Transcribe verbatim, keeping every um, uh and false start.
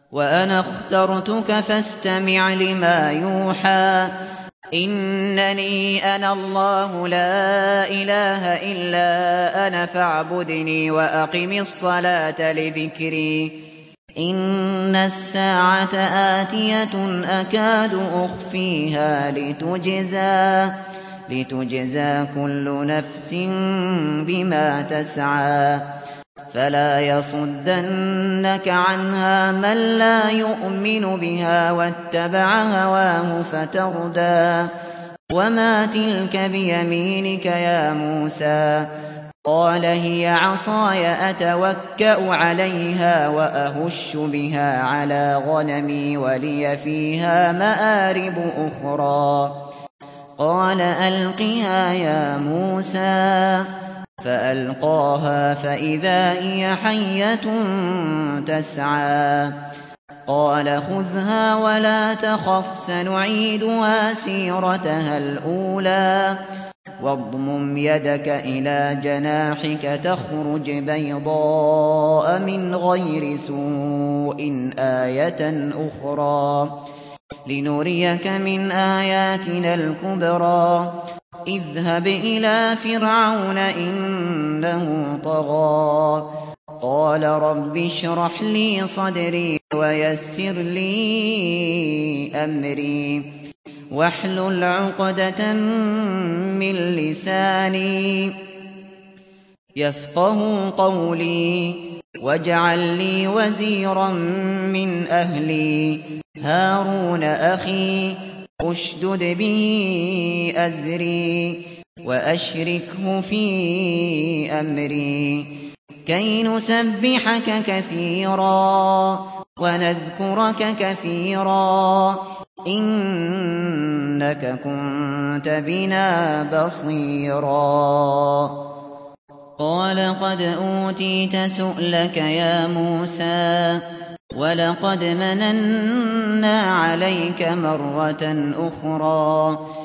وأنا اخترتك فاستمع لما يوحى إنني أنا الله لا إله إلا أنا فاعبدني وأقم الصلاة لذكري إن الساعة آتية أكاد أخفيها لتجزى لتجزى كل نفس بما تسعى فلا يصدنك عنها من لا يؤمن بها واتبع هواه فتردى وما تلك بيمينك يا موسى قال هي عصاي أتوكأ عليها وأهش بها على غنمي ولي فيها مآرب أخرى قال ألقها يا موسى فألقاها فإذا هي حية تسعى قال خذها ولا تخف سنعيدها سيرتها الأولى واضمم يدك إلى جناحك تخرج بيضاء من غير سوء آية أخرى لنريك من آياتنا الكبرى اذهب إلى فرعون إنه طغى قال رب اشرح لي صدري ويسر لي أمري واحلل عقدة من لساني يفقه قولي واجعل لي وزيرا من أهلي هارون أخي أشدد به أزري وأشركه في أمري كي نسبحك كثيرا ونذكرك كثيرا إنك كنت بنا بصيرا قال قد أوتيت سؤلك يا موسى ولقد مننا عليك مرة أخرى